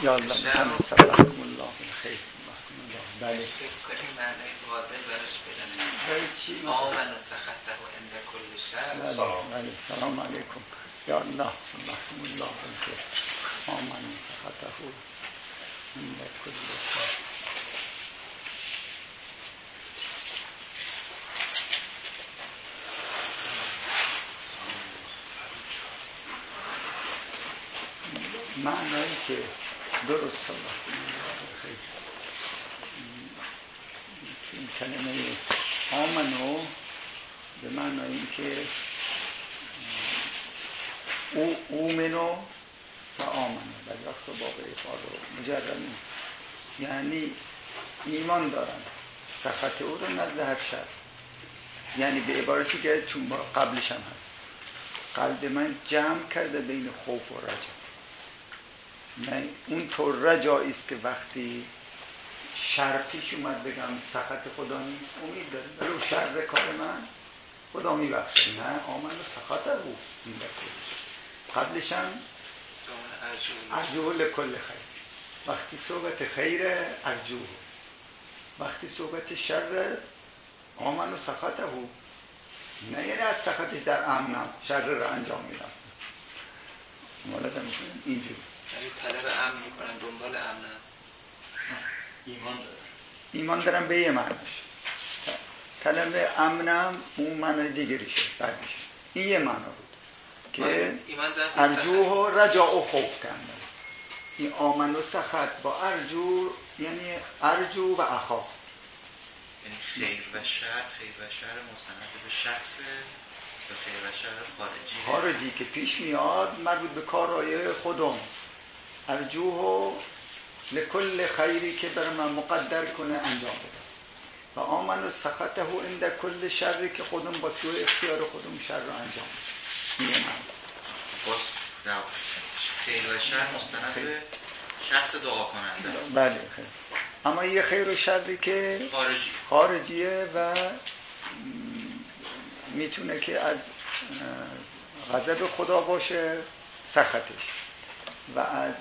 یا الله سلام الله خیر. بله فکر معنی واضح براش بدن. برای چی؟ آمن و سخطه و عند کل شر. بله سلام علیکم. یا الله سلام الله خیر. آمن و سخطه و عند کل شر. معنایی که درست خیلی این کلمه آمنو به معنای این که اومنو و آمنو بعضی وقتا با افعال مجرد یعنی ایمان دارن سخط او رو نزد هر شر، یعنی به عبارتی که چون قبلش هم هست قلب من جمع کرده بین خوف و رجا. من اون طور رجایی است که وقتی شر پیش اومد بگم سخط خدا نیست، امید دارم ولی شر کار من خدا میبخشه. نه آمن و سخط او قبلش هم ارجوه لکل خیر. وقتی صحبت خیر ارجوه، وقتی صحبت شر آمن و سخط او. نه یعنی از سخطش در امنم شر رو انجام میدم. مولدم میکنم اینجور طلب امن میکنن، دنبال امنن. ایمان دارم به یه معنیش. طلب امنم اون معنی دیگریشه بعدش. این یه معنی بود که ارجوه و رجاء و خوف کردن. این آمن و سخط با ارجو یعنی ارجو و اخاف. یعنی خیر و شر مستند به شخص، به خیر و شر خارجی که پیش میاد مربوط به کارهای خودم. ارجوه لکل خیری که برای من مقدر کنه انجام بده و آمن و سخطه عند کل شری که خودم با سوء اختیار خودم شر رو انجام بده. خیر و شر مستند به شخص دعا کننده است. بله خیر. اما یه خیر و شری که خارجیه و میتونه که از غضب خدا باشه سخطش و از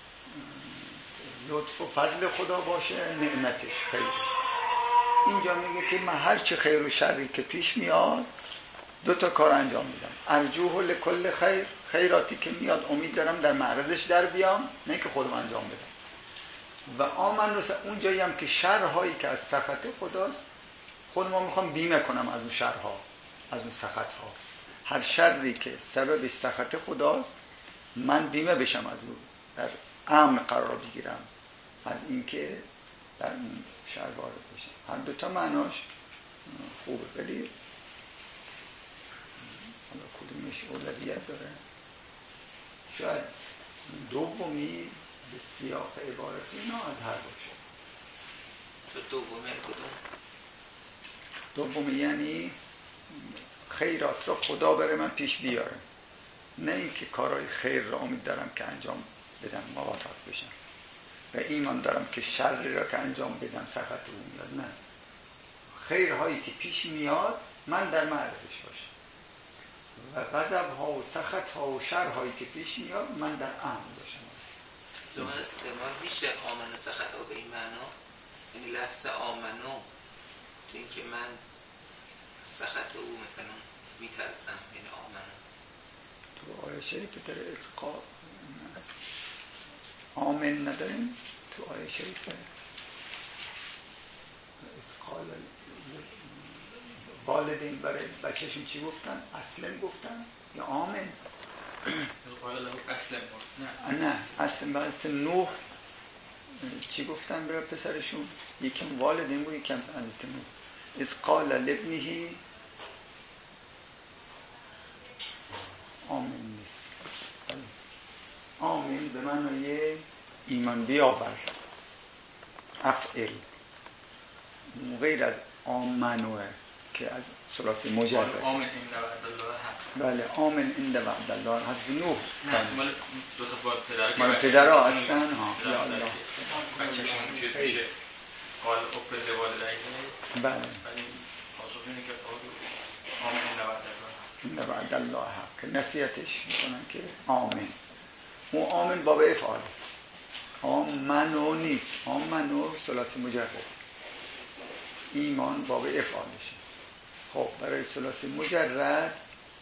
لطف و فضل خدا باشه نعمتش خیر. اینجا میگه که من هر چه خیر و شری که پیش میاد دو تا کار انجام میدم. ارجوه لکل خیر، خیراتی که میاد امید دارم در معرضش در بیام، نه که خودم انجام بدم. و آمن اونجایی هم که شرهایی که از سخط خداست خودم میخوام بیمه کنم از اون شرها، از اون سخطها. هر شری که سبب سخط خداست من بیمه بشم از اون، در امن قرار بگیرم از اینکه در این شر وارد بشم. هر دوتا معناش خوبه ولی حالا کدومش اولویت داره؟ شاید دومی به سیاق عبارتی نه از هر باشه. تو دومی کدوم؟ دومی یعنی خیرات را خدا بره من پیش بیاره، نه اینکه کارهای خیر را امید دارم که انجام بدم موفق بشم و ایمان دارم که شر را که انجام بدم سخط او میاد. نه، خیرهایی که پیش میاد من در معرضش باشم و غضب ها و سخط ها و شرهایی که پیش میاد من در امن باشم. زمان استعمال میشه آمن و سخط ها به این معنا، یعنی لفظ آمنو تو این که من سخط او مثلا میترسم، یعنی آمنو. تو آیه شریف داره اسقا آمن نداریم؟ تو آیه شریف داره اسقال والدین برای بچهشون چی گفتن؟ اسلم گفتن یا آمن؟ نه اسلم برای نوح چی گفتن برای پسرشون؟ یکم والدین بود یکم حضرت نوح. اسقال لابنه آمن نیست. آمین به معنای ایمان بیاور، افعل، غیر از آمنوه که از ثلاثی مجرد. آمن این وعد الله حق. بله آمن این وعد الله حضرت نوح. نه مال دو تا با پدر مال پدرها هستن. ها یا الله بچه‌شون چیز میشه قال اپل والدین. بله ولی پاسخ اینه که آمن این وعد الله حق. نصیحتش میکنن که آمن. اون آمن باب افعال آمنو نیست، آمنو ثلاثی مجرد، ایمان باب افعال میشه. خب برای ثلاثی مجرد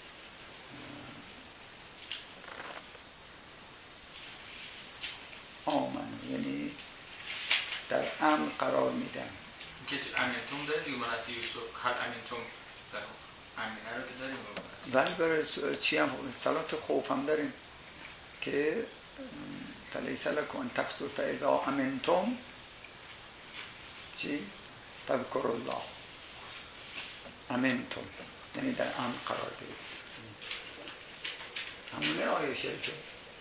آمنو یعنی در امن قرار میدن. که امنتون داریم من از یوسف هر امنتون در امنه رو که داریم ولی برای چی هم صلات خوف هم داریم که فلیس لکم تفسو فاذا امنتم چی؟ فذکر الله. امنتم یعنی در امن قرار دارید. همونه آیشه که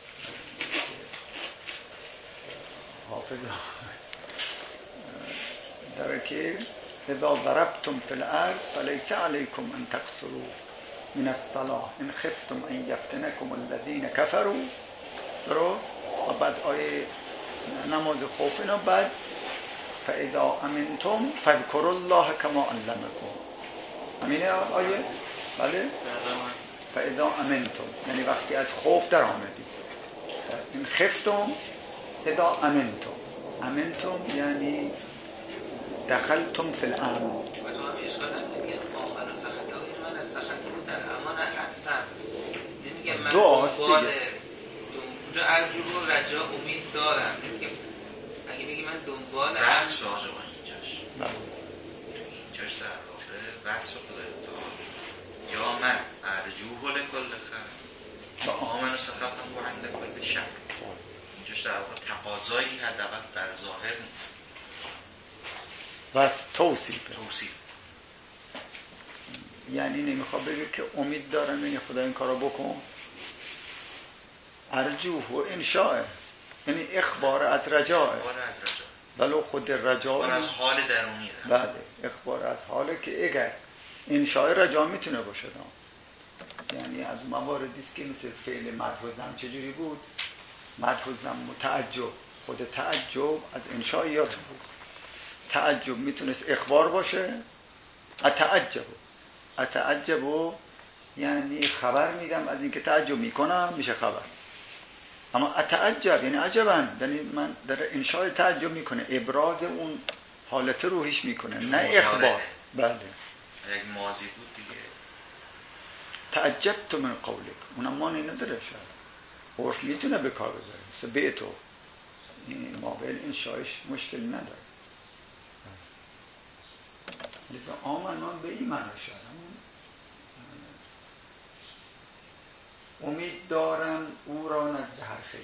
حافظ داره که اذا ضربتم فی الارض فلیس علیکم ان تقصروا من الصلاة ان خفتم ان یفتنکم الذین کفروا. درست؟ و بعد آیه نماز خوف اینا، بعد فاذا امنتم فاذکروا الله کما علمکم. همینه آیه؟ بله؟ فاذا امنتم یعنی وقتی از خوف در آمدید. این خفتم اذا امنتم، امنتم یعنی دخلتم فی الامن. و تو هم اشکال هم نمیگه آمن و سخطه های من از سخطه رو در امان هستم. نمیگه من دنبال اونجا ارجو و رجا امید دارم. نمیگه اگه بگی من دنبال وصف راجع به اینجاش در واقع وصف خدای تعالی یا من ارجوه لکل خیر و آمن و سخطم و عند کل شر. اینجاش در واقع تقاضایی حداقل در ظاهر نیست، بس توصیف یعنی نمیخواد بگه که امید دارم یعنی خدا این کارو بکن. ارجوه و انشاء یعنی اخبار از رجاء، ولو خود رجاء اخبار از حال درونی. بله اخبار از حاله که اگر انشاء رجاء میتونه باشه یعنی از مواردی است که مثل فعل مدح و ذم چجوری بود؟ مدح و ذم و تعجب، خود تعجب از انشائیات بود. تعجب میتونست اخبار باشه. اتعجب یعنی خبر میدم از اینکه تعجب میکنم میشه خبر. اما اتعجب یعنی عجبا یعنی من در انشاء تعجب میکنه، ابراز اون حالت روحیش میکنه نه اخبار. بله یک ماضی بود دیگه. تعجبت من قولک اونم معنی نداره، شاید عرف میتونه به کار بذاره مثل بیتو این ماقل انشایش مشکل نداره. لذا آمنان به این معنی شد امید دارم او را نزد هر خیر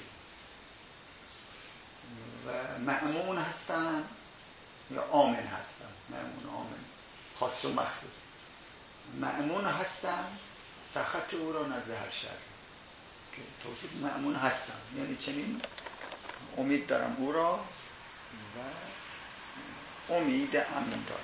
و مأمون هستن یا آمن هستن. مأمون آمن خاص و مخصوص. مأمون هستن سخط او را نزد هر شر که توصیف مأمون هستن یعنی چنین امید دارم او را و امید امن دارم.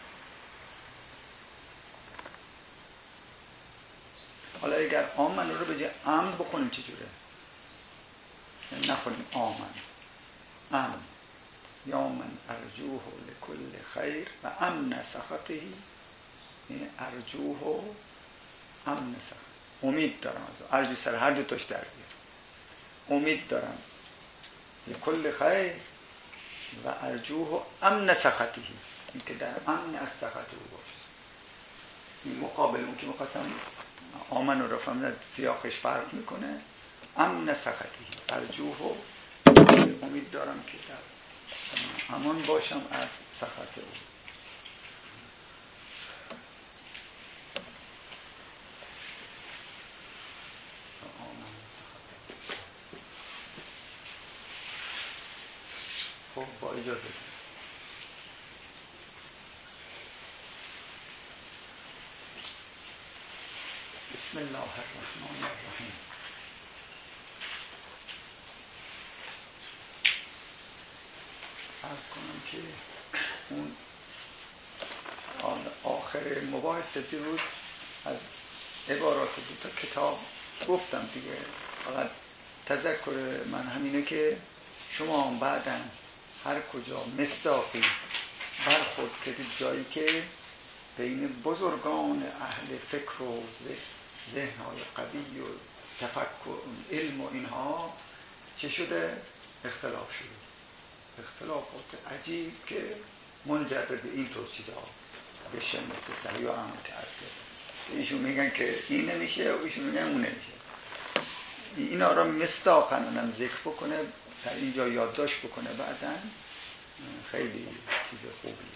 حالا اگر آمن رو به جای امن بخونیم چجوره؟ یعنی نخونیم آمن، امن یا من ارجوه لکل خیر و امن سخطه، یعنی ارجوه امن سخط. امید دارم از ارجو سر هر دو تاش در بیاد. امید دارم لکل خیر و ارجوه امن سخطه، این که در امن از سخط او باشه. این مقابل اون که مقاسم آمن رو فهمیدن سیاقش فرق میکنه. امن سخطی ارجوه و امید دارم که در امان باشم از سخط او. خب با اجازه بسم الله الرحمن الرحیم. عرض کنم که اون آخر مباحثه بود از عبارات دو تا کتاب گفتم دیگه. فقط تذکر من همینه که شما بعداً هر کجا مصداقی برخورد کردید جایی که بین بزرگان اهل فکر و ذهن‌های قوی و تفکر علم و اینها چه شده اختلاف شده، اختلافات عجیب که منجر به اینطور چیزها بشه، مثل صحیح و عمل که عرض کرد. ایشون میگن که این نمیشه و ایشون میگن اون نمیشه. اینا را مصداقاً اونم ذکر بکنه، در اینجا یادداشت بکنه، بعداً خیلی چیز خوبیه.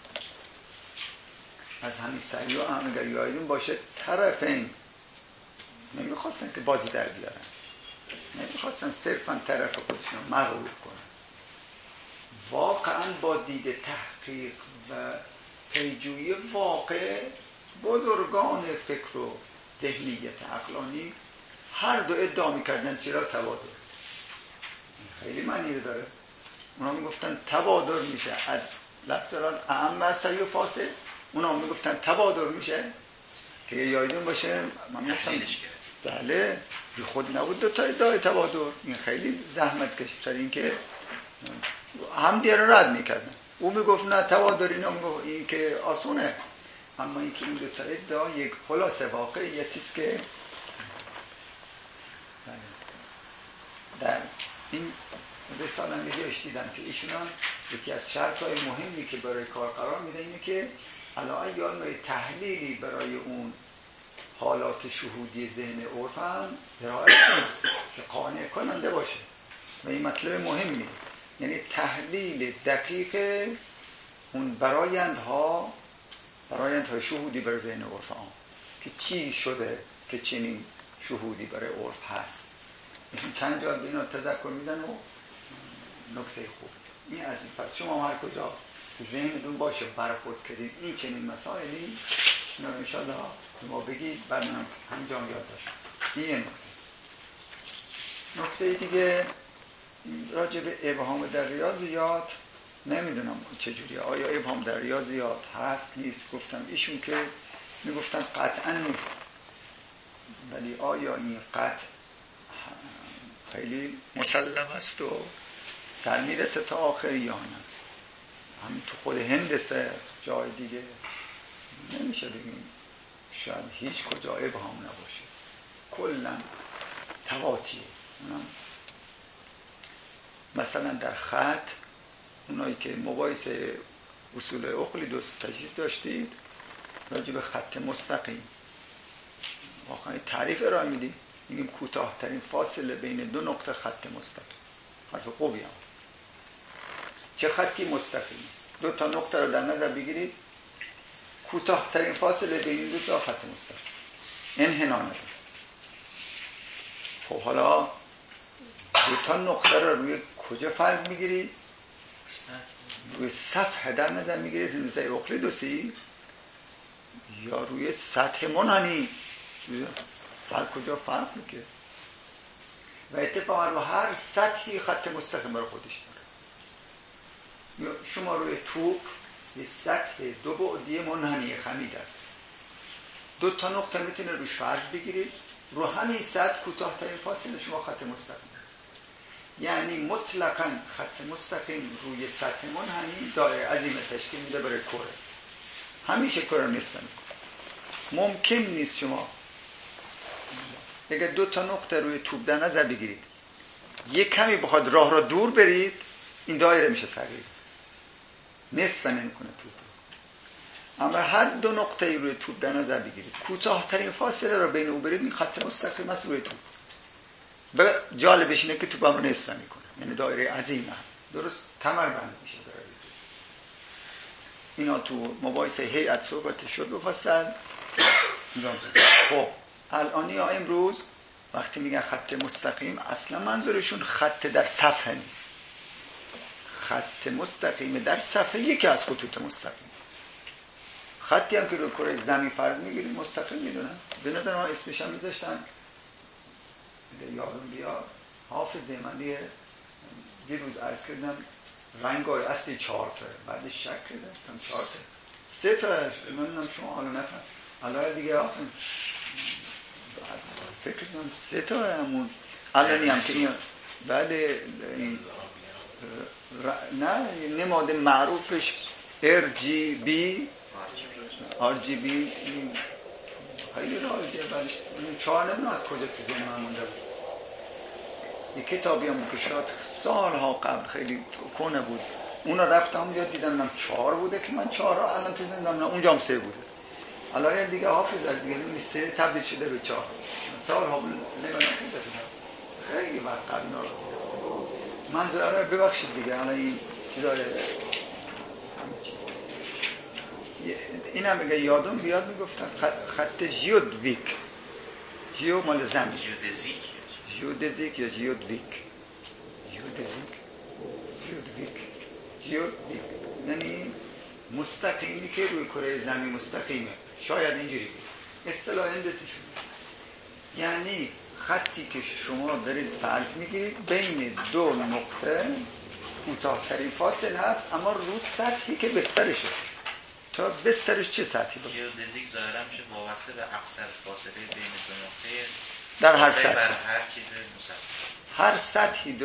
از همین صحیح و عمل اگر یادتون باشه طرفین نمیخواستن که بازی در بیارن، نمیخواستن صرفاً طرف خودشون مغلوب کنن. واقعاً با دید تحقیق و پیجویی واقع بزرگان فکر و ذهنیت عقلانی هر دو ادعا میکردن چرا تبادر. خیلی معنی داره. اونا میگفتن تبادر میشه از لفظ اعم و صحیح و فاسد، اونا میگفتن تبادر میشه که یادتون باشه من گفتم بله خود نبود دو تا ادعای تبادر. این خیلی زحمت کشید، این که هم دیگه رو رد میکردن. او میگفت نه تبادر، اینا میگفت این که آسونه. اما این که این دو تا ادعا یک خلاصه واقعیتیست که در این رساله نگهش دیدم که ایشون هم یکی از شرطهای مهمی که برای کار قرار میده اینه که علاوه یا نوع تحلیلی برای اون حالات شهودی ذهن عرف هم ارائه کنه که قانع کننده باشه. و این مطلب مهمیه، یعنی تحلیل دقیق اون برایندهای شهودی برای ذهن عرف هم که چی شده که چنین شهودی برای عرف هست. ایشون چند جا به اینا تذکر میدن و نکته خوب است. این از این پس شما هر کجا تو ذهنتون باشه برخورد کردید این چنین مسائلی اینا رو انشاءالله ما بگید، بعد من همجا یاد داشتم. این نکته دیگه راجع به ابهام در ریاضیات نمیدونم چجوریه، آیا ابهام در ریاضیات هست نیست. گفتم ایشون که میگفتن قطعا نیست، ولی آیا این قطع خیلی مسلم است و سر میرسه تا آخر یا نه؟ همین تو خود هندسه جای دیگه نمیشه بگیم، شاید هیچ کجا ابهام نباشه، کلا تواتیه. مثلا در خط اونایی که مقایسه اصول اقلیدس تجدید داشتید راجع به خط مستقیم واقعا تعریف ارائه میدیم، میگیم کوتاه‌ترین فاصله بین دو نقطه خط مستقیم. حرف خوبی هم. چه خطی مستقیم؟ دو تا نقطه رو در نظر بگیرید، کوتاه‌ترین فاصله بین دو تا خط مستقیم انحنا نداره. خب حالا دو تا نقطه رو روی کجا فرض میگیرید؟ روی سطح در نظر میگیرید نظر اقلیدوسی یا روی سطح منحنی؟ هر کجا فرق میکنه و اتفاقا رو هر سطحی خط مستقیم برای خودش داره. شما روی توپ یه سطح دو بعدی منحنی خمید است، دو تا نقطه میتونه روش فرض بگیرید، رو همین سطح کوتاه‌ترین فاصله شما خط مستقیم. یعنی مطلقاً خط مستقیم روی سطح منحنی دایره عظیم تشکیل میده برای کره. همیشه کره نیست. ممکن نیست شما اگر دو تا نقطه روی توپ در نظر بگیرید یک کمی بخواد راه را دور برید این دایره میشه صغیر، نصف نمیکنه توپ. اما هر دو نقطه روی توپ در نظر بگیرید کوتاه‌ترین فاصله را بین او برید، این خط مستقیم است روی توپ. و جالبش اینه که توپ هم رو نصف میکنه، یعنی دایره عظیم است، درست کمربند میشه دایره. اینا تو مباحث هیئت صحبت شد مفصل. خب الانی ها امروز وقتی میگن خط مستقیم اصلا منظورشون خط در صفحه نیست. خط مستقیم در صفحه یکی از خطوط مستقیم. خطی هم که رو کره زمین فرض میگیریم مستقیم میدونن. به نظر من اسمش هم میذاشتن یادم بیاد حافظ زمانی دیروز عرض کردم رنگای اصلی 4 تا، بعدش شک کردم 4 تا 3 تا هست. من شما حالا نفهم حالا دیگه فکر کنم 3 تا همون الانی هم که این بله این نه نماد معروفش RGB خیلی راجعه. ولی این 4 نمیدونم از کجا تو ذهن من مونده بود. یک کتابی هم که شاید سالها قبل خیلی کنه بود، اون رو رفتم اونجا دیدم 4 بوده که من 4 را الان تو زندم اونجا هم 3 بوده. الان دیگه حافظ از دیگه این 3 تبدیل شده به 4. سالها نمیدونم خیلی وقت قبل اینا رو منظورم ببخشید دیگه. الان این چیزای همه چی این هم میگه یادم بیاد میگفتن خط ژیودویک، ژیو مال زمین، ژیودزیک یا ژیودویک، ژیودویک یعنی مستقیمی که روی کره زمین مستقیمه. شاید اینجوری اصطلاح هندسی شده، یعنی خطی که شما دارید فرض میگیرید بین 2 نقطه کوتاه‌ترین فاصله هست، اما رو سطحی که بسترشه. تا بسترش چه سطحی باشه؟ ژیودزیک ظاهرا میشه وابسته به اقصر فاصله بین 2 نقطه در هر سطح، بر هر چیز مسطح، هر سطحی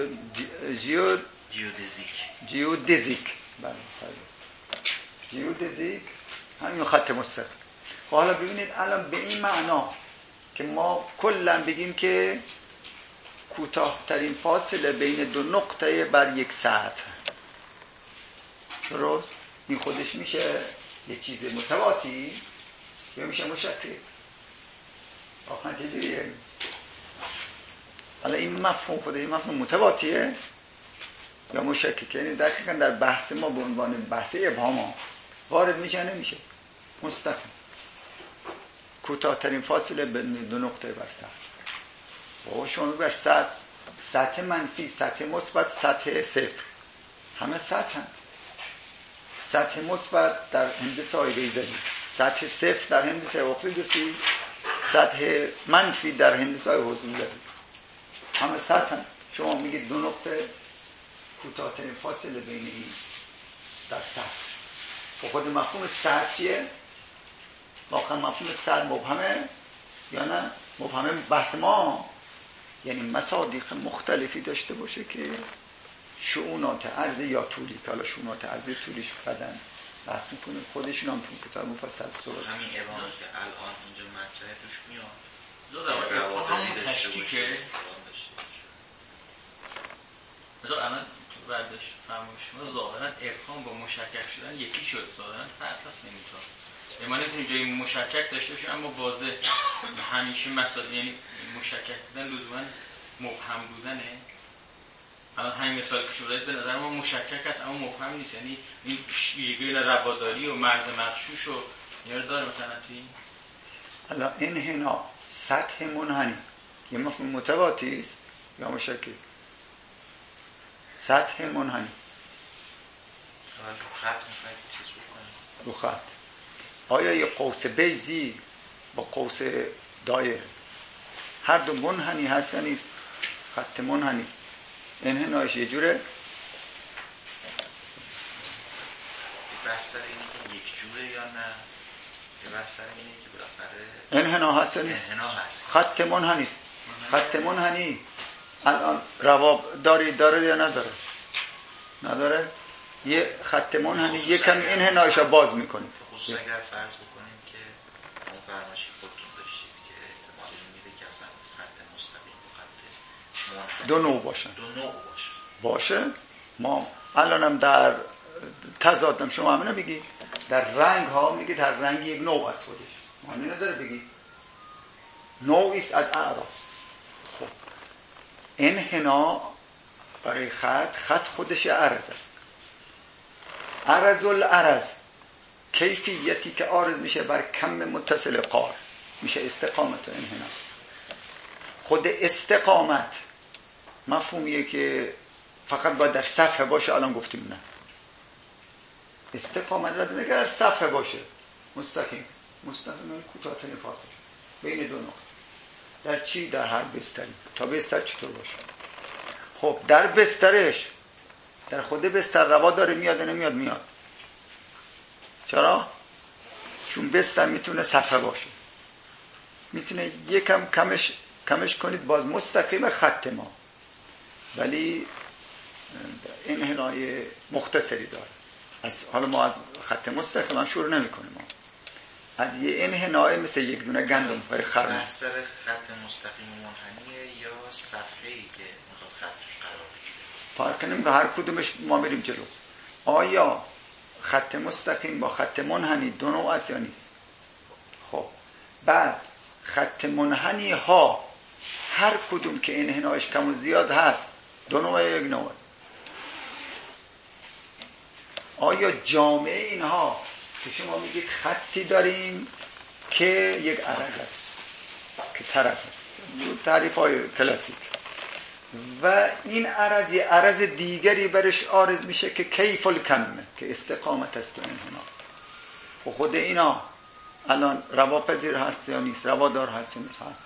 ژیودزیک بله ژیودزیک همین خط مستقیم. حالا ببینید الان به این معنا که ما کلا بگیم که کوتاه‌ترین فاصله بین 2 نقطه بر یک سطح، درست؟ این خودش میشه یک چیز متواتی یا میشه مشکل؟ آخه چجوریه؟ حالا این مفهوم خود این مفهوم متواتیه یا مشکل؟ یعنی دقیقاً در بحث ما به عنوان بحث ابهام وارد میشه نمیشه؟ مستقیم کوتاه‌ترین فاصله بین 2 نقطه بر سطح. و شما بر سطح منفی، سطح مثبت، سطح صفر، همه سطح هم. سطح مثبت در هندسه آیریزی، سطح صفر در هندسه اقلیدوسی، سطح منفی در هندسه حضوری، همه سطح هم. شما میگید 2 نقطه کوتاه‌ترین فاصله بین این در سطح. و خود مفهوم سطح چیه؟ واقعا مفهوم سطح مبهمه یا نه؟ مبهمه بحث ما یعنی مصادیق مختلفی داشته باشه که شؤونات عرض یا طولی، که حالا شؤونات عرض طولیش بدن بحث میکنه خودشون هم تو کتاب مفصل صحبت. همین ابهام که الان اینجا مطرحه توش میاد زود همون تشکیکه مثلا الان تو برداشت فرمایش شما ظاهرا ابهام با مشکک شدن یکی شد، ظاهرا فرق هست نمیتونه. ما نمیتونیم جای مشکک داشته باشیم اما واضح همیشه مسائل یعنی مشکک بودن لزوما مبهم بودنه. الان همین مثال که شما دادید به نظر ما مشکک است اما مبهم نیست، یعنی این ویژگی رواداری و مرز مغشوش و اینا داره مثلا توی حالا انحنا سطح منحنی یه مفهوم متواتی است یا مشکل؟ سطح منحنی رو خط میخواید چیز بکنید رو خط. آیا یه قوس بیضی با قوس دایره هر دو منحنی هست یا نیست؟ خط منحنی است، انحناش یه جوره؟ بحث سر اینه که یک جوره یا نه؟ یه بحث سر اینه که بالاخره انحنا هست یا نیست؟ انحنا هست. خط منحنی است. خط منحنی الان رواب داره یا نداره؟ نداره؟ یه خط منحنی یه کمی انحنایش رو باز میکنه. خصوصا اگر فرض بکنیم که اون فرمایشی خودتون داشتید که احتمال میده که اصلا خط مستقیم و خط منحنی دو نوع باشه. ما الانم در تضادم شما همینو بگید در رنگ ها میگید هر رنگ یک نوع از خودش، معنی نداره بگید نوعی است از اعراض. خب انحنا برای خط خودش عرض است. عرض العرض کیفیتی که عارض میشه بر کم متصل قار میشه استقامت و انحنا. خود استقامت مفهومیه که فقط باید در صفحه باشه. الان گفتیم نه، استقامت باید در صفحه باشه، مستقیم کوتاه‌ترین فاصله بین 2 نقطه. در چی؟ در هر بستری. تا بستر چطور باشه؟ خب در بسترش در خود بستر روا داره میاد نمیاد؟ میاد. چرا؟ چون بستر میتونه صفحه باشه، میتونه یکم کمش کنید باز مستقیم خط ما، ولی انحنای مختصری داره. حالا ما از خط مستقیم شروع نمی کنیم. از یه انحنای مثل یک دونه گندم برای خرمن. بستر خط مستقیم منحنیه یا صفحه‌ای که میخواد خطش قرار بگیره؟ فرق نمیکنه، هر کدومش ما بریم جلو. آیا خط مستقیم با خط منحنی دو نوع است یا نیست؟ خب بعد خط منحنی ها هر کدوم که انحنایش کم و زیاد هست دو نوع یک نوع. آیا جامعه اینها که شما میگید خطی داریم که یک عرض است که طرف است، تعریف های کلاسیک، و این عرض یه عرض دیگری برش عارض میشه که کیف الکمه که استقامت است و انحنا. و خود اینا الان رواپذیر هست یا نیست، روادار هست یا نیست؟ هست.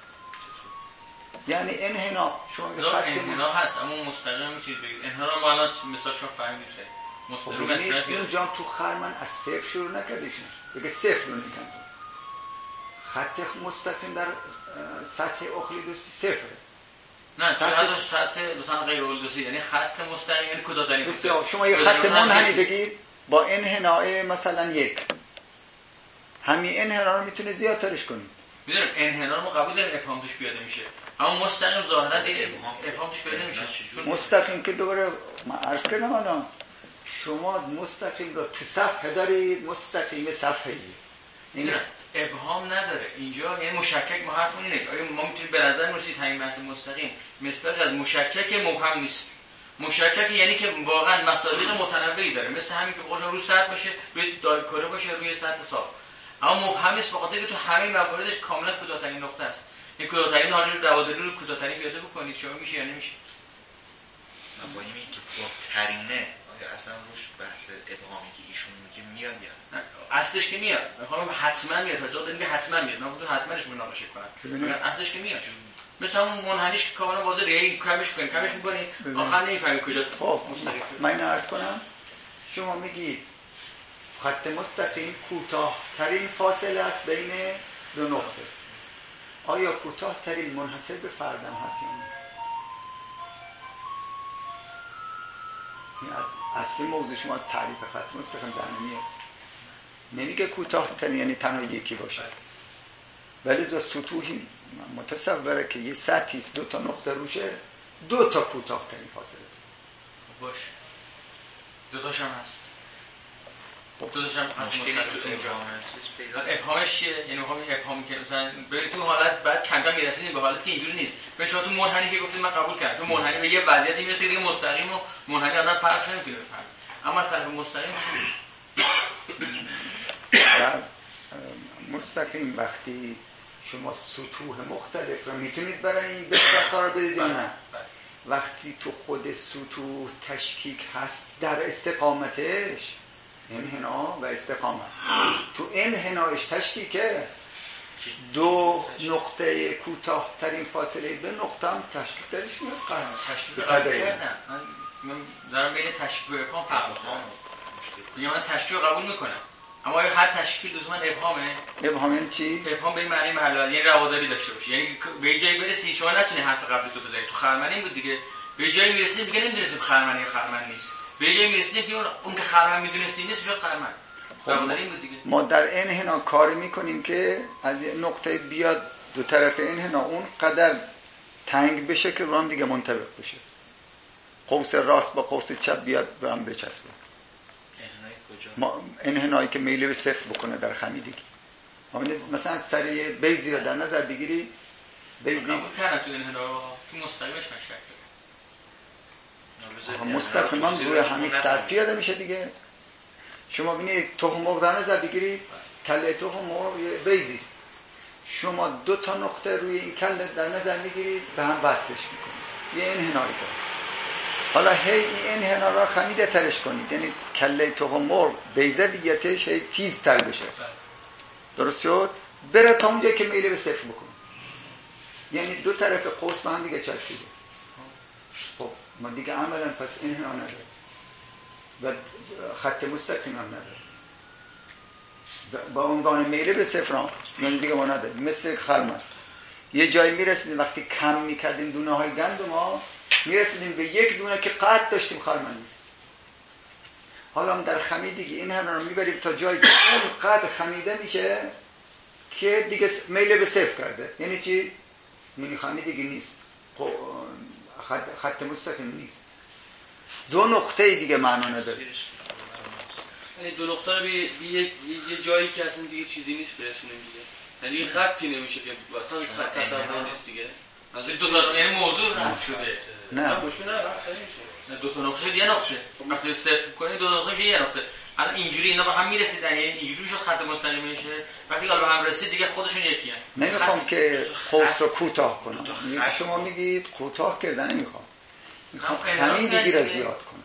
یعنی انحنا شما انحنا هست اما مستقیم میتونید بگید انحنا ما الان مثال شما فهمیدید مستقیم اونجا تو خرمن از صفر شروع نکردیشون بگه صفر رو نکن. خط مستقیم در سطح اقلیدوسی صفره. نه سطح مثلا غیر اقلیدوسی یعنی خط مستقیم یعنی کوتاه‌ترین. شما یه خط منحنی بگید با انحنای مثلا یک، همین انحنا رو میتونه زیادترش کنید. میدونم انحنا رو ما قبول داریم ابهام توش پیاده میشه، اما مستقیم ظاهرا ابهام توش پیاده نمیشه. مستقیم که دوباره من عرض کردم الان شما مستقیم رو تو صفحه دارید، مستقیم صفحه‌ای. این ابهام نداره اینجا، یعنی مشکک ما حرفمون اینه. آیا ما میتونیم به نظر برسید همین بحث مستقیم مثال از مشکک مبهم نیست. مشکک یعنی که واقعا مصادیق متنوعی داره، مثل همین که بخواد روی سطح باشه، روی دایره باشه، روی سطح صاف. اما مبهم است به خاطر که تو همه مواردش کاملا کوتاه‌ترین نقطه است. این کوتاه‌ترین حاجی رواداری رو کوتاه‌ترین پیاده بکنید شما میشه یا نمیشه؟ با این که با ترینه اصلا روش بحث ابهامی که ایشون میگه میاد یا نه؟ اصلش که میاد. میخوام حتما میاد. تا جا داریم که حتما میاد. من گفتم حتماش مناقشه کنم. اصلش که میاد. مثلا اون منحنیش که کاملا واضحه، این کمش می‌کنی آخر نمی‌فهمی کجا. خب من اینو عرض کنم. شما میگید خط مستقیم کوتاه‌ترین فاصله است بین دو نقطه. آیا کوتاه‌ترین منحصر به فردم هست یا نه؟ این از اصلی موضوع شما تعریف خط مستقیم درنمیه. نمیگه کوتاه‌ترین یعنی تنها یکی باشه، ولی از سطوحی متصوره که یه سطحی دو تا نقطه روشه، دو تا کوتاه‌ترین فاصله باشه. دو تاش هم هست. دو تاش هم مشکلی تو ابهامش چیه؟ یعنی میخوام ابهامی که مثلا بری تو حالت بعد کم کم میرسید به حالتی که اینجوری نیست. به شما تو منحنی که گفتید من قبول کردم، تو منحنی به یه وضعیتی میرسه دیگه مستقیم و منحنی آدم فرق نمیکنه بفهمه. اما طرف مستقیم چیه؟ مستقیم وقتی شما سطوح مختلف رو میتونید برای این بسیار قرار بدید یا نه؟ وقتی تو خود سطوح تشکیک هست در استقامتش، انحنا و استقامت، تو انحنایش تشکیکه، دو نقطه کوتاه ترین فاصله به نقطه هم تشکیک درش میاد. تشکیک نه من دارم بین تشکیک و ابهام فرق میکنم. من تشکیک رو قبول میکنم، اما آیا هر تشکیل لزوما ابهامه؟ ابهام یعنی چی؟ ابهام به این معنی محل یعنی رواداری داشته باشه، یعنی به یه جایی برسی شما نتونی حرف قبلی تو بزنی. تو خرمنی این بود دیگه، به یه جایی میرسید دیگه نمیدونستیم خرمنی خرمن نیست، به یه جایی میرسید که اون که خرمن میدونستی نیست میشد خرمن. رواداری این بود دیگه. ما در انحنا کاری میکنیم که از نقطه بیاد دو طرف انحنا اون قدر تنگ بشه که رو هم دیگه منطبق بشه، قوس راست با قوس چپ بیاد به هم بچسبه. ما انحنایی که میل به صفر بکنه در خمیدگی. مثلا سریع بیضی رو در نظر بگیری، بیضی قبول کردن تو انحنا تو مستقیمش مشکل داره. مستقیما روی همین سطح پیاده میشه دیگه. شما ببینید تخم مرغ در نظر بگیرید، کله تخم مرغ بیضی است. شما دو تا نقطه روی این کله در نظر میگیرید، به هم وصلش میکنید، یه انحنایی داره. حالا هی این انحنا را خمیده ترش کنید، یعنی کله تخم مرغ بیضویتش هی تیز تر بشه، درست شد؟ بره تا اونجایی که میله به صفر بکنه، یعنی دو طرف قوس به هم دیگه چسبیده. خب ما دیگه عملا پس انحنا نداره و خط مستقیم هم نداره. با عنوان میله به صفر هم یعنی دیگه ما نداره. مثل خرمن یه جایی میرسیدیم وقتی کم میکردیم دونه های گندم ها، میرسیدیم به یک دونه که قطع داشتیم خرمن نیست. حالا در خمیدگی این انحنا رو میبریم تا جایی که اونقدر خمیده میشه که دیگه میل به صفر کرده. یعنی چی؟ یعنی خمیدگی نیست، خط مستقیم نیست، دو نقطه دیگه معنا نداره. یعنی دو نقطه رو به یه جایی که اصلا دیگه چیزی نیست برسونیم دیگه. یعنی خطی نمیشه که اصلا خط تصور نیست دیگه. دو تا یعنی موضوع رفت شده. نه مشکل رفت نمیشه. دو تا نقطه شد یه نقطه. وقتی صفر کنی دو نقطه میشه یه نقطه. الان اینجوری اینا به هم میرسیدن، یعنی اینجوری شد خط مستقیم میشه. وقتی حالا به هم رسید دیگه خودشون یکی ان. نمیخوام که قوس رو کوتاه کنم. شما میگید کوتاه کردن نمیخوام. میخوام خمیدگی رو زیاد کنم.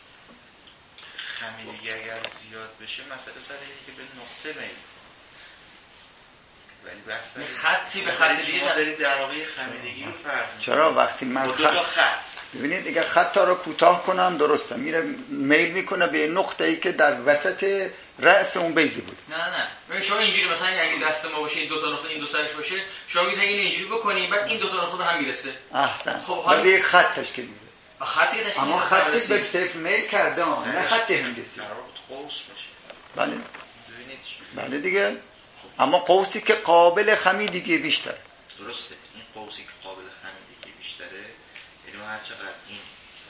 خمیدگی اگر زیاد بشه مسئله سر اینه که به نقطه میل. ولی بحث خطی به خط دیگه دارید در واقع خمیدگی رو فرض. چرا وقتی من خط ببینید اگر خطا رو کوتاه کنم درسته میره میل میکنه به نقطه‌ای که در وسط رأس اون بیضی بود. نه ببین شما اینجوری مثلا اگه دست ما باشه این دو تا نقطه این دو سرش باشه شما میگید اینو اینجوری بکنید بعد این دو تا نقطه به هم میرسه. احسن. خب بعد یک خط تشکیل میده. خطی که تشکیل اما خطی به صفر میل کرده نه خط هندسی. قوس باشه. بله. ببینید بله دیگه. اما قوسی که قابل خمیدگی بیشتر. درسته. این قوسی که قابل خمیدگی بیشتره یعنی هر چقدر این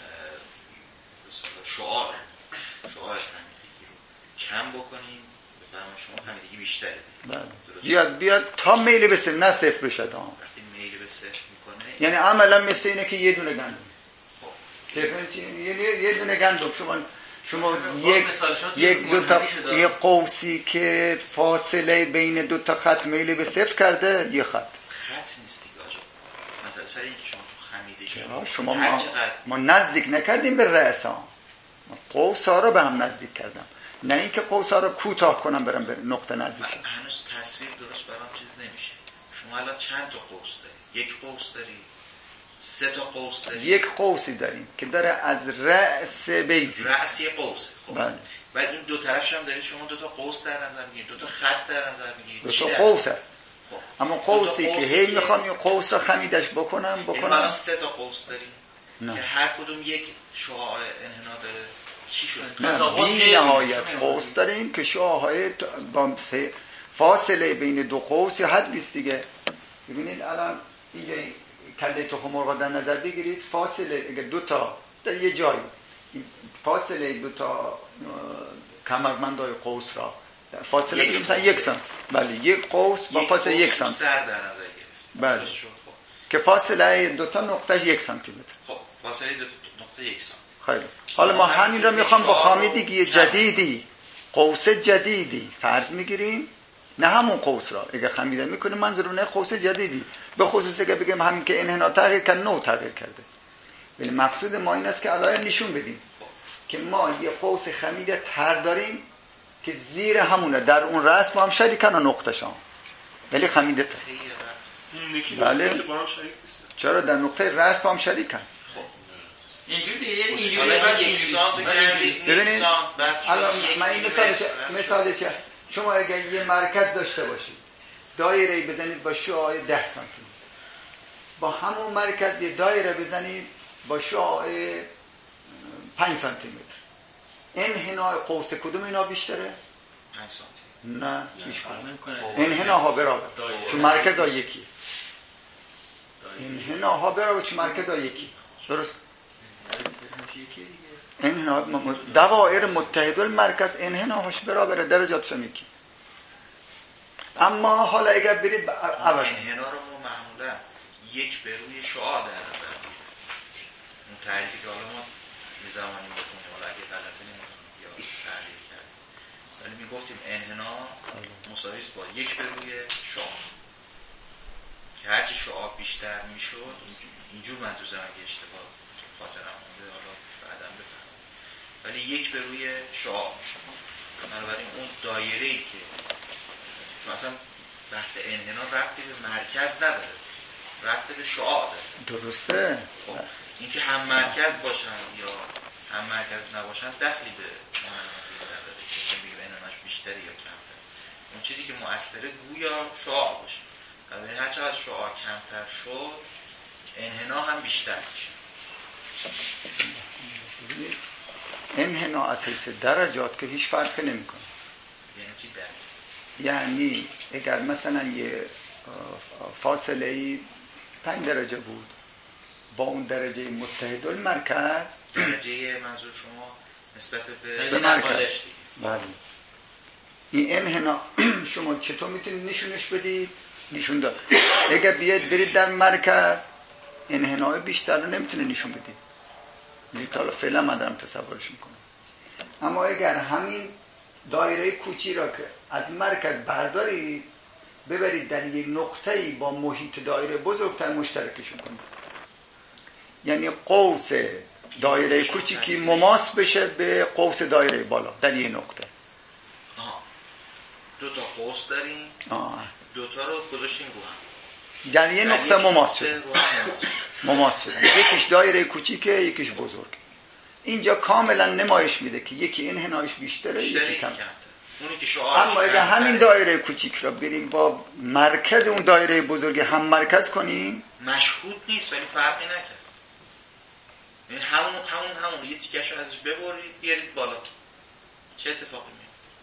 شعاع خمیدگی رو کم بکنیم بفهم شما خمیدگی بیشتره. بله. بیاد تا میل به صفر نه صفر بشه. وقتی میل به صفر میکنه یعنی عملا مثل اینه که یه دونه گندم. صفر چی؟ یعنی یه دونه گندم شما یک دو تا یه قوسی که فاصله بین دو تا خط میل به صفر کرده یه خط نیست دیگه آجا. مثلا سر اینکه شما تو خمیدگی ما نزدیک نکردیم به رأس ها، قوس ها رو به هم نزدیک کردم، نه اینکه قوس ها رو کوتاه کنم برم به نقطه نزدیک شم. هنوز تصویر درست برام چیز نمیشه. شما الان چند تا قوس داری؟ یک قوس داری؟ سه تا قوس داری؟ یک قوسی داریم که داره از رأس بیضی. رأس یه قوسه. خب. بله. بعد این دو طرفش هم دارید شما دو تا قوس در نظر میگیرید، دو تا خط در نظر میگیرید. دو تا قوس هست. خب. اما قوسی که هی میخوام این قوس رو خمیدش بکنم. الان سه تا قوس داریم. نه. که هر کدوم یک شعاع انحنا داره. چی شد؟ نه بی نهایت قوس داریم که شعاعهای با فاصله بین دو قوس یا حد نیست دیگه. ببینید الان اینجا کله تخم مرغ در نظر بگیرید، فاصله اگه دو تا در یه جایی فاصله دو تا کمربندهای قوس را فاصله مثلا 1 سانتی، بله یک قوس با فاصله 1 سانتی در نظر گرفت. بله. که فاصله دو تا نقطه 1 سانتی متر. خب فاصله دو تا نقطه 1 سانتی. خیلی. حالا ما همین رو میخوام با خمیدگی جدیدی قوس جدیدی فرض میگیریم، نه همون قوس را اگه خمیده میکنیم منظورونه قوس جدیدی، به خصوص اگه بگیم همین که انحنا تغییر کرد نوع تغییر کرده. ولی مقصود ما این است که علایه نشون بدیم که ما یه قوس خمیده تر داریم که زیر همونه در اون رأس ما هم شریکن و نقطه‌شان ولی خمیده تر. بله. چرا در نقطه رأس ما هم شریکن. اینجوری دیگه اینجوری ببینید الان من این مثال چه شما اگه یه مرکز داشته باشید دایره بزنید با شعاع 10 سانتی متر، با همون مرکز یه دایره بزنید با شعاع 5 سانتی متر، انحنای قوس کدوم اینا بیشتره؟ 5 سانتی. نه بیشتره. انحناها برابر چون مرکز ها یکی. انحناها برابر چون مرکز ها یکی. درست؟ انحنا دوائر متحد المرکز انحناهاش برابر درجاتش یکی. اما حالا اگر برید عوض انحنا رو ما معمولا یک به روی شعاع در نظر میگیریم. اون تعریفی که حالا ما می‌زمانیم بکنیم حالا اگه غلطی نمی‌کنیم یا تغییر کرد، ولی میگفتیم انحنا مساوی است با یک به روی شعاع که هرچی شعاع بیشتر میشد اینجور من تو زمانگی اشتباه خاطرم مونده حالا بعدم بفهم، ولی یک به روی شعاع. بنابراین اون دایره‌ای که چون اصلا بحث انحنا ربطی به مرکز نداره، ربطی به شعاع داره. درسته. خب اینکه هم مرکز باشن یا هم مرکز نباشن دخلی به معنی نداره که بگیم انحناش بیشتری یا کمتر. اون چیزی که مؤثره گویا شعاع باشه. بنابراین هر چقدر شعاع کمتر شد انحنا هم بیشتر میشه. انحنا از حیث درجات که هیچ فرقی نمیکنه. یعنی چی درجه؟ یعنی اگر مثلا یه فاصله 5 درجه بود با اون درجه متحد المرکز، درجه منظور شما نسبت به مرکز. بله. این انحنا شما چطور میتونید نشونش بدید؟ نشون داد. اگر بیاید برید در مرکز، انحنای بیشتر رو نمیتونه نشون بدید. حالا فعلا من دارم تصورش میکنم. اما اگر همین دایره کوچی را که از مرکز بردارید ببرید در یک نقطه‌ای با محیط دایره بزرگتر مشترکشون کنید، یعنی قوس دایره کوچیکی مماس بشه به قوس دایره بالا در یک نقطه. دو تا قوس داریم، دو تا رو گذاشتیم رو هم در یک نقطه مماس شده. مماس شده. یکیش دایره کوچیکه، یکیش بزرگ. اینجا کاملا نمایش میده که یکی انحنایش بیشتره، یکی کمتره. اما اگر همین دایره کوچیک را بریم با مرکز اون دایره بزرگ هم مرکز کنیم، مشهود نیست ولی فرقی نکرد. یعنی همون یه تیکش رو ازش ببرید بیارید بالا، چه اتفاقی میفته؟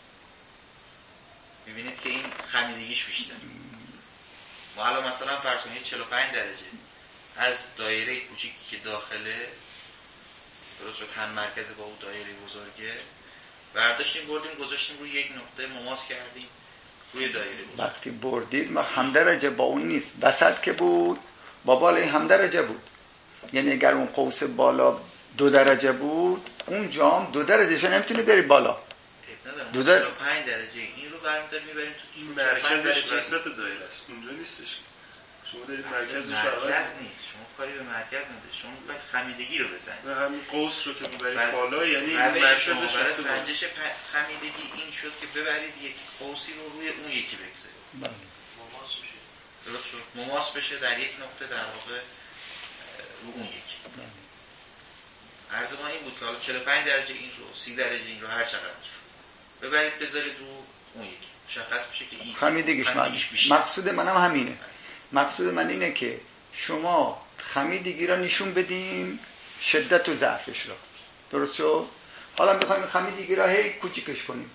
ببینید که این خمیدگیش بیشتر. و حالا مثلا فرض کنید 45 درجه از دایره کوچیکی که داخله درست شد هم مرکز با اون دایره بزرگه، برداشتیم بردیم گذاشتیم روی یک نقطه مماس کردیم روی دایره بزرگ. وقتی بردید ما هم درجه با اون نیست، وسط که بود با بالای هم درجه بود. یعنی اگر اون قوس بالا 2 درجه بود، اون جام 2 درجه شو نمیتونه بری بالا. 45 درجه این رو برمی‌داریم میبریم تو این مرکزش وسط دایره است، اونجا نیستش. شما دارید مرکزش مرکز نیست، شما کاری به مرکز ندارید، شما باید خمیدگی رو بزنید. و همین قوس رو که میبرید بالا، یعنی مرکزش برای سنجش خمیدگی این شد که ببرید یک قوسی رو روی اون یکی بگذارید. مماس بشه. درست شد. مماس بشه در یک نقطه در واقع رو اون یکی. عرض ما این بود که حالا 45 درجه این رو 30 درجه این رو هر چقدر ببرید بذارید رو اون یکی، مشخص میشه که این خمیدگیش بیشتر. مقصود منم همینه. مقصود من اینه که شما خمیدگی را نشون بدیم، شدت و ضعفش را. درست شد؟ حالا میخوایم خمیدگی را هی کوچیکش کنیم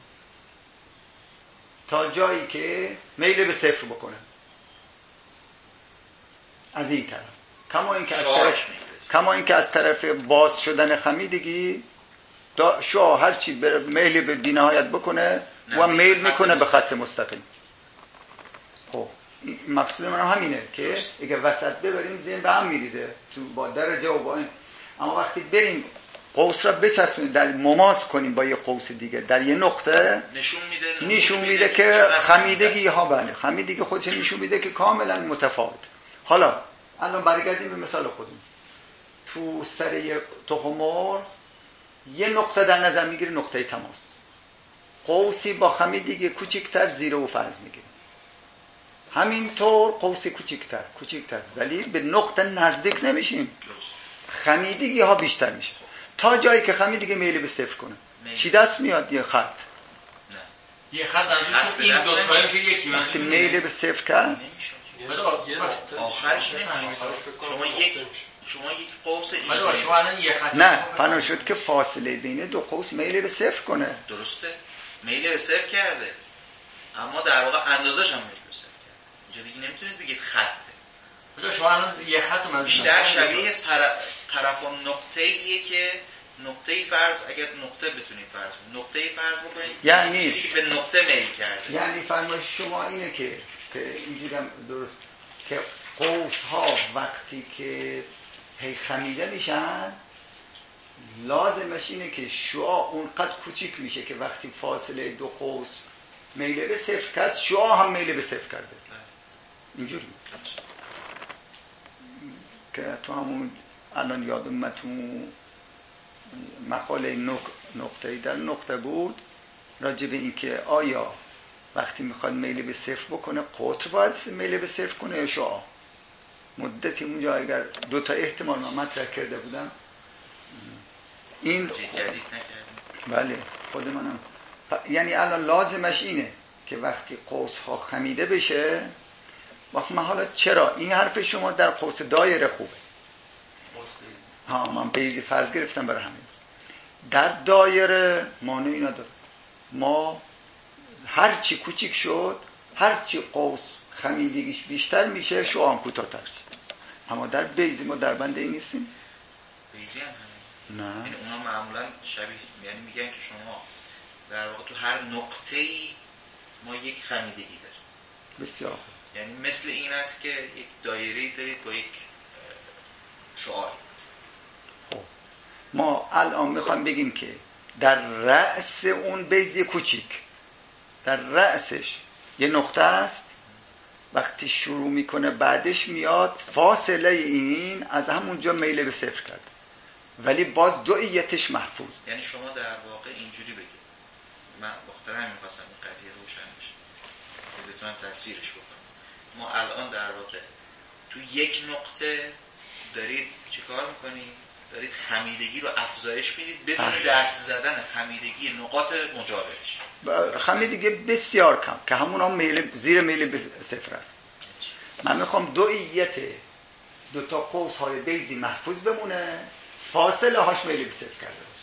تا جایی که میل به صفر بکنه از این طرف. کما اینکه از طرف باز شدن خمیدگی شعاع هرچی میل به بی‌نهایت بکنه و میل میکنه به خط مستقیم. خب مقصود من همینه که اگه وسط ببریم ذهن به هم میریزه تو با درجه و با این. اما وقتی بریم قوس را بچسبونیم در مماس کنیم با یه قوس دیگه در یه نقطه، نشون میده که خمیدگی ها بله خمیدگی خودش نشون میده که کاملا متفاوت. حالا الان برگردیم به مثال خودمون. تو سر یه تخم مرغ یه نقطه در نظر میگیره، نقطه تماس. قوسی با خمیدگی کوچکتر زیر او فرض میگیره. همینطور قوسی کوچکتر ولی به نقطه نزدیک نمیشیم، خمیدگی ها بیشتر میشه تا جایی که خمیدگی میل به صفر کنه. چی دست میاد؟ یه خط. یه خط از این دو تا میشه یکی. وقتی میل به صفر کرد آخرش نمیشه. شما یک قوس نه فنا شد که فاصله بین دو قوس میل به صفر کنه. درسته، میل به صفر کرده، اما در واقع اندازش هم میل به صفر کرده. اینجا دیگه نمیتونید بگید خطه. شما الان یه خط من بیشتر شبیه طرفان نقطه‌ایه که نقطه‌ای فرض، اگر نقطه بتونید فرض کنید، نقطه‌ای فرض بکنید یعنی چیزی که به نقطه میل کرده. یعنی فرمایش شما اینه که اینجوری هم درست که قوس ها وقتی که هی خمیده میشن لازمش اینه که شعاع اونقدر کوچیک میشه که وقتی فاصله دو قوس میل به صفر کرد شعاع هم میل به صفر کرده. اینجوری که تو همون الان یادم اومد تو مقاله نقطه‌ای در نقطه بود راجع به این که آیا وقتی میخواد میل به صفر بکنه قطر باید میل به صفر کنه یا شعاع. مدتی اونجا اگر دو تا احتمال من مطرح کرده بودم این جدید نکردم. بله خود منم. یعنی الان لازمش اینه که وقتی قوس ها خمیده بشه وقت من حالا چرا این حرف شما در قوس دایره خوبه. من به فرض گرفتم برای همین در دایره مانعی نداره. ما هر چی کوچیک شد، هر چی قوس خمیدگیش بیشتر میشه، شعاع کوتاه‌تر شد. اما در بیضی ما در بند این نیستیم. بیضی هم همین. نه. یعنی اونا معمولا شبیه، یعنی میگن که شما در واقع تو هر نقطه‌ای ما یک خمیدگی داریم. بسیار. یعنی مثل این است که یک دایره‌ای دارید با یک شعاعی. خب ما الان میخوایم بگیم که در رأس اون بیض کوچیک، در رأسش یه نقطه است، وقتی شروع میکنه بعدش میاد فاصله این از همونجا میل به صفر کرد، ولی باز دوئیتش محفوظ. یعنی شما در واقع اینجوری بگید، من بخاطر همین می‌خواستم این قضیه روشن بشه که بتونم تصویرش بکنم. ما الان در واقع تو یک نقطه دارید چیکار میکنید؟ دارید خمیدگی رو افزایش میدید بدون دست زدن خمیدگی نقاط مجاورش. خمیدگی بسیار کم که همون هم میل زیر میل به صفر است. من میخوام دوئیت دو تا قوس های بیضی محفوظ بمونه، فاصله هاش میل به صفر کرده باشه.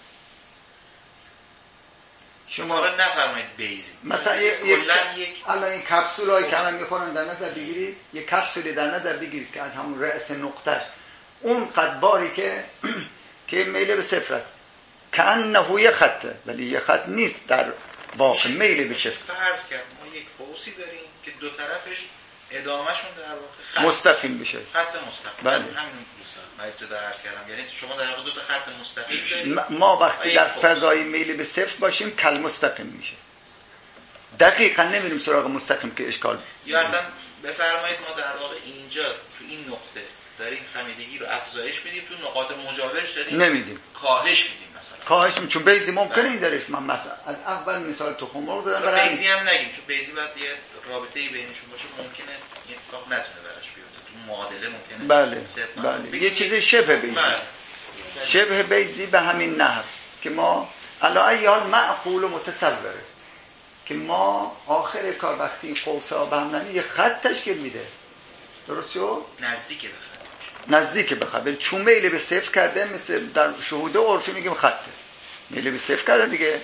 شما نفرمایید بیضی، مثلا الان این کپسول هایی که الان میخورن در نظر بگیرید، یک کپسولی در نظر بگیرید که از همون رأس نقطهش اون قدباری که میل به صفر است، کأنه یه خطه، ولی یه خط نیست در واقع میل به صفر. فرض کرد ما یک قوسی داریم که دو طرفش ادامهشون در واقع خط مستقیم بشه، خط مستقیم. بله. همین من ابتدا عرض کردم، یعنی شما در واقع دو تا خط مستقیم دارید. ما وقتی در فضای میل به صفر باشیم کل مستقیم میشه. دقیقاً نمیریم سراغ مستقیم که اشکال. یا اصلا بفرمایید ما در واقع اینجا تو این نقطه داریم خمیدگی رو افزایش میدیم، تو نقاط مجاورش داریم نمیدیم، کاهش میدیم. مثلا کاهش میدیم چون بیضی ممکنه این درش. من مثلا از اول مثال تخم مرغ زدم برای بیضی هم نگیم، چون بیضی باید یه رابطه‌ای بینشون باشه، ممکنه این اتفاق نتونه براش بیفته. تو معادله ممکنه بله یه چیز شبه بیضی. شبه بیضی به همین نحو که ما علی حال معقول و متصوره که ما آخر کار وقتی این قوس‌ها به هم نمیاد یه خط تشکیل میده. درست شد؟ نزدیک به خط، چون میل به صفر کرده، مثل در شهود عرفی میگیم خطه، میل به صفر کرده دیگه.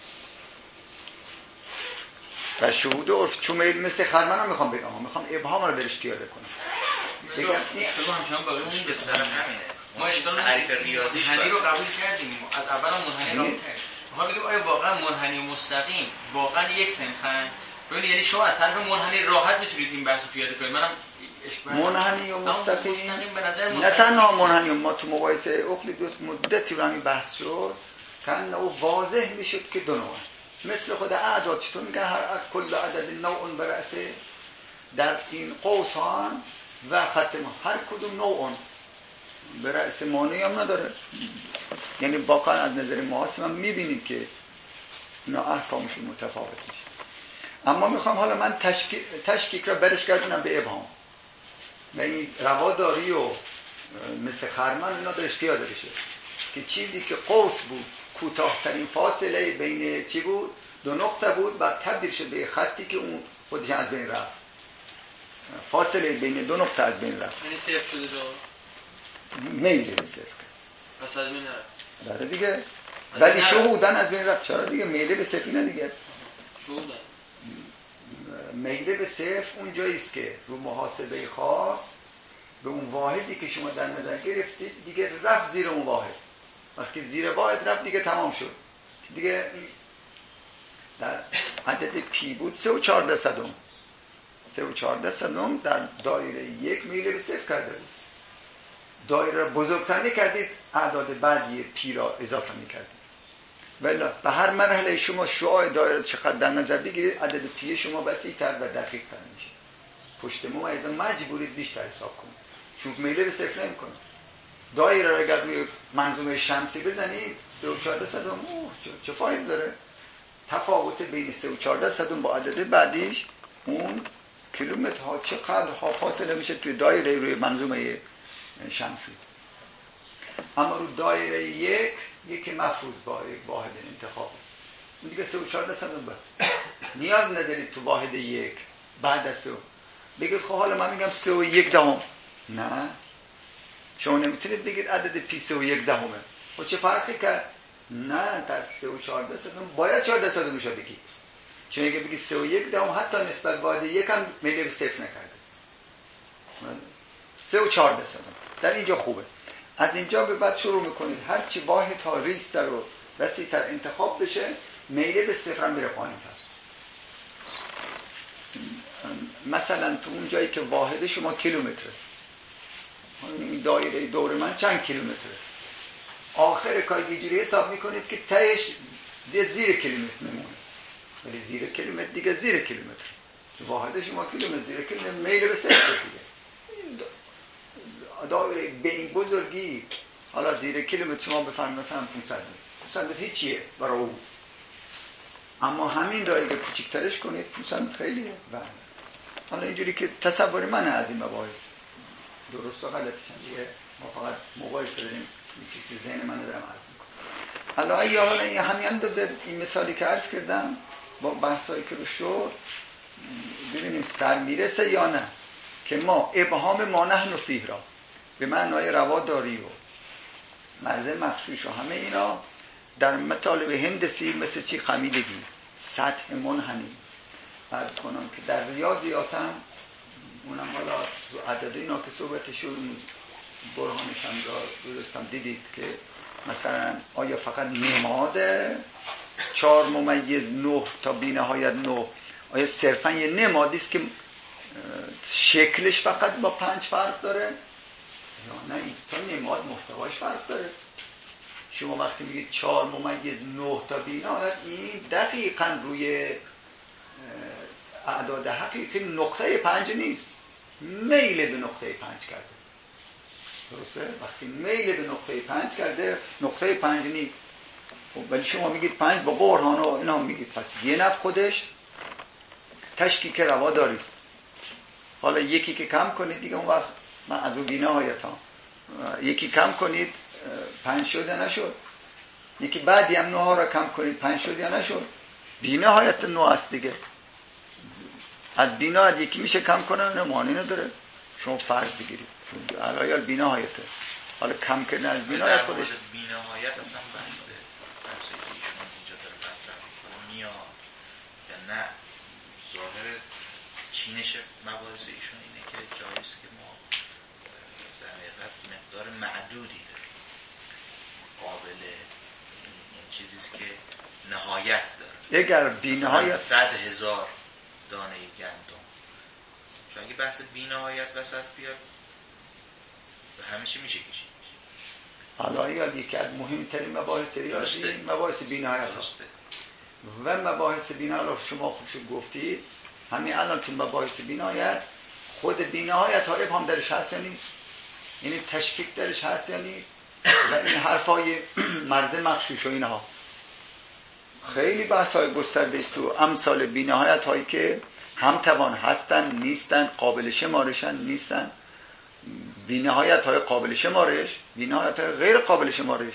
در شهود عرف چون میل مثل خرمن هم میخوام بگم، میخوام ابهام رو درش پیاده کنم. بگم این همچنان باقی اون که ما اشتغال منحنی رو قبول کردیم، از اول هم منحنی رو کردیم. میخوام بگم آیا واقعا منحنی و مستقیم واقعا یک سنخن؟ ببین یعنی شما از طرف منحنی راحت میتونید این بحثو پیاده کنید. منم منحنی و مستقیم نه تنها منحنی، ما تو مقایسه اقلیدوس مدتی رو همین بحث شد که او واضح میشد که دو نوع، مثل خود اعداد چطور میگن هر عدد کل عدد نوع برأسه، در این قوس ها و خط ما هر کدوم نوع برأس مانعی هم نداره. یعنی واقعا از نظر محاسب هم میبینید که اینا احکامشون متفاوت میشه. اما میخوام حالا من تشکیک را برش گردونم به ابهام و این رواداری و مثل خرمن اینا درش پیاده بشه که چیزی که قوس بود کوتاه‌ترین فاصله بین چی بود؟ دو نقطه بود، بعد تبدیل شد به خطی که اون خودش از بین رفت، فاصله بین دو نقطه از بین رفت، یعنی صفر شده جا میل به صفر پس از بین رفت. داره دیگه، ولی شهودن از بین رفت. چرا دیگه؟ میل به صفر نه دیگه، شهودن میل به صفر اون جاییست که رو محاسبه خاص به اون واحدی که شما در نظر گرفتید دیگه رفت زیر اون واحد. وقتی زیر واحد رفت دیگه تمام شد دیگه. در عدد پی بود 3 و 14 صدم، 3 و 14 صدم در دایره یک میل به صفر کرده بود. دایره بزرگتر میکردید، اعداد بعدی پی را اضافه میکردید. ولی به هر مرحله شما شعاع دایره چقدر در نظر بگیرید، عدد پی شما وسیع‌تر و دقیق‌تر میشه. پشت ممیز مجبورید بیشتر حساب کنید چون میل به صفر نمی‌کنه. دایره را اگر روی منظومه شمسی بزنید 3 و 14 صدم چه فایده داره؟ تفاوت بین 3 و 14 صدم با عدد بعدیش اون کیلومترها چقدر فاصله میشه توی دایره روی منظومه شمسی. اما رو دایره یکی مفروض با یک واحد انتخاب اون دیگه 3 و 14 صدم بس. نیاز ندارید تو واحد یک بعد از 3 بگید خب حالا من میگم 3 و 1 دهم. نه، شما نمیتونید بگید عدد پی 3 و 1 دهمه. خب چه فرقی کرد؟ نه در 3 و 14 صدم باید 14 صدم میشه بگید، چون اگه بگید 3 و 1 دهم حتی نسبت واحد یک هم میل به صفر نکرده. 3 و 14 صدم در اینجا خوبه. از اینجا به بعد شروع میکنید هرچی واحد ها ریزتر و وسیع‌تر انتخاب بشه میل به صفر هم میره پایین‌تر. مثلا تو اون جایی که واحد شما کیلومتره، این دایره دور من چند کیلومتره، آخر کار یه جوری حساب میکنید که تهش زیر کیلومتر میمونه، ولی زیر کیلومتر دیگه زیر کیلومتر، واحد شما کیلومتر، زیر کیلومتر میل به صفر دیگه. دایره به این بزرگی، حالا زیر کیلومتر شما بفرمایید مثلا 500 هیچیه برای او، اما همین را اگه کوچیک‌ترش کنید 500 خیلیه. حالا اینجوری که تصور من از این مباحث درست و غلطشن دیگه، ما فقط مقایسه داریم، این چیزی که ذهن من دارم عرض میکنم. حالا این همین اندازه این مثالی که عرض کردم با بحثایی که رو شد ببینیم سر میرسه یا نه، که ما ابهام ما نحن فیه را به معنای رواداری و مرز مخشوش و همه اینا در مطالب هندسی مثل چی خمیدگی، سطح منحنی عرض کنم که در ریاضیات هم اونم حالا عدد اینا که صحبتشون برهانش هم را درستم دیدید که مثلا آیا فقط نماد 4 - 9 تا بی نهایت 9 آیا صرفا یه نمادی است که شکلش فقط با 5 فرق داره یا نه این تا نماد محتواش فرق داره؟ شما وقتی میگید 4 - 9 تا بی نهایت این دقیقاً روی اعداد حقیقی نقطه 5 نیست، میل به نقطه 5 کرده. درسته؟ وقتی میل به نقطه 5 کرده نقطه 5 نیست. ولی شما میگید 5 با برهان و اینا میگید، پس یه نفع خودش تشکیک رواداری است. حالا یکی که کم کنید دیگه اون وقت من از اون بی‌نهایت ها یکی کم کنید 5 شد یا نشد، یکی بعدی هم 9 را کم کنید 5 شد یا نشد، بی‌نهایت 9 است دیگه. از بی‌نهایت یکی میشه کم کنه نه معنی نداره، شما فرض بگیرید علایال بی‌نهایته، حالا کم کردن از بی‌نهایت خودش بی‌نهایت اصلا بحثی که ایشون اینجا داره مطرح می‌کنه میاد یا نه ظاهر چینش مباحث ایشون اینه که جاییست که ما در حقیقت مقدار معدودی داریم قابل این چیزیست که نهایت داره. اگر بی‌نهایت 100,000 دانه گندم، چون اگه بحث بی‌نهایت وسط بیاد به همه چی میشه کشید. علایال یکی از مهمترین مباحث ریاضی مباحث بی‌نهایت هست و مباحث بی‌نهایت شما خوب گفتید. همین الان تو مباحث بی‌نهایت خود بی‌نهایت ها ابهام درش هست یا نیست، یعنی تشکیک درش هست یا نیست، و این حرفای مرز مخشوش و اینها خیلی بحث‌های گسترده است تو امثال بی‌نهایت هایی که هم توان هستن نیستن، قابل شمارشن نیستن، بی‌نهایت های قابل شمارش، بی‌نهایت های غیر قابل شمارش،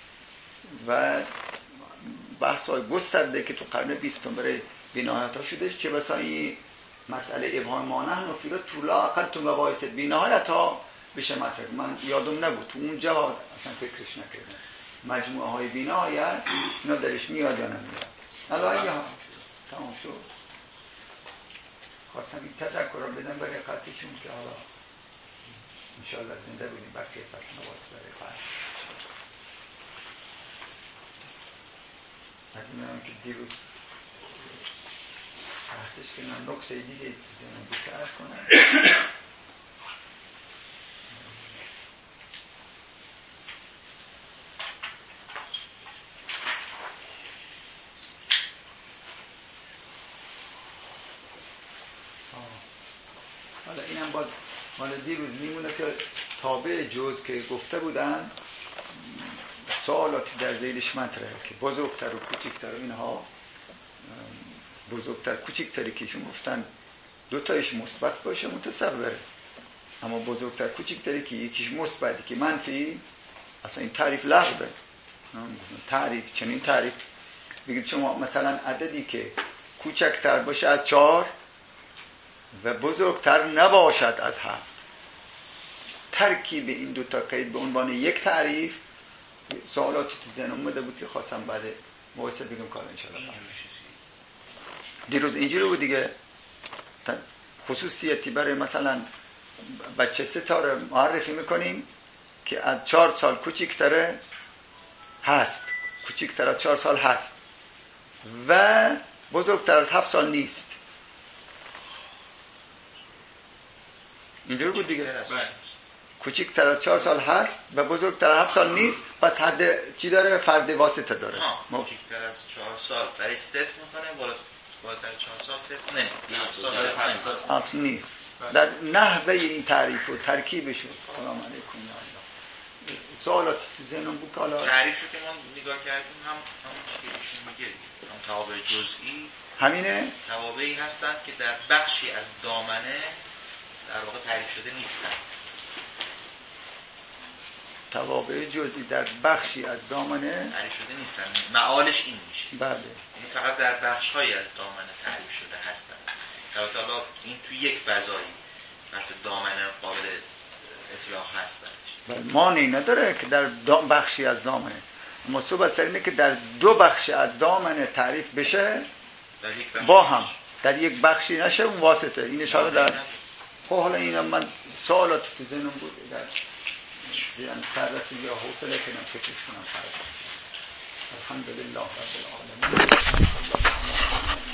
و بحث‌های گسترده که تو قرن 20 برای بی‌نهایت ها شده. چه بسا این مسئله ابهام ما نحن فیه را طولا اقل تو مباحث بی‌نهایت ها بشه مطرح. من یادم نبود تو اون جهاد اصلا فکرش نکردم مجموعه های بی‌نهایت اینا درش میاد یا نمیاد. الان اگه تمام شد خواستم این تذکر را بدم برای قطعشون که حالا انشاءالله زنده بودیم برکه فصل نواز برای فرد. از این هم که دیروز بحثش که من نکته دیگه تو زنم بود که ارز کنم. حالا اینم باز مال دیروز میمونه که تابع جز که گفته بودن سوالاتی در ذیلش مطرحه که بزرگتر و کوچکتر و اینها، بزرگتر کوچکتری که ایشون گفتن دوتایش مثبت باشه متصوره، اما بزرگتر کوچکتری که یکیش مثبتی که منفی، اصلا این تعریف لغوه. تعریف چنین تعریف بگید شما مثلا عددی که کوچکتر باشه از 4 و بزرگتر نباشد از 7، ترکیب این دوتا قید به عنوان یک تعریف سوالاتی تو ذهن اومده بود که خواستم بعد وایسه بگم کار انشالله. دیروز اینجوری بود دیگه، خصوصیتی برای مثلا بچه ستاره معرفی میکنیم که از 4 سال کوچیک‌تره هست، کوچیک‌تر از 4 سال هست و بزرگتر از 7 سال نیست. اینجوری بود دیگه، کوچیک‌تر از 4 سال هست و بزرگتر از 7 سال نیست. پس حد چی داره؟ فرد واسطه داره. کوچیک‌تر از 4 سال برای ست میکنه، بالاتر 4 سال ست نه، اصل نیست. در نحوه این تعریف و ترکیبش. سلام علیکم. سوالات تو ذهنم بود که حالا تعریفشو که ما نگاه کردیم هم چیزی که ایشون میگه، هم توابع جزئی همینه، توابعی هستند که در بخشی از دامنه در واقع تعریف شده نیستن. توابع جزئی در بخشی از دامنه تعریف شده نیستن، معالش این میشه. بله، یعنی فقط در بخش‌هایی از دامنه تعریف شده هستن. البته حالا این توی یک فضایی مثل دامنه قابل اطلاق هست. مانعی نداره که در بخشی از دامنه، مصوب سر اینه که در 2 بخش از دامنه تعریف بشه با هم، در یک بخشی نشه اون واسطه. این اشاره در حالا این من سوالات تو ذهنم بود، در بیان سررسی یا حوصله کنم فکرش کنم. الحمدلله رب العالمین.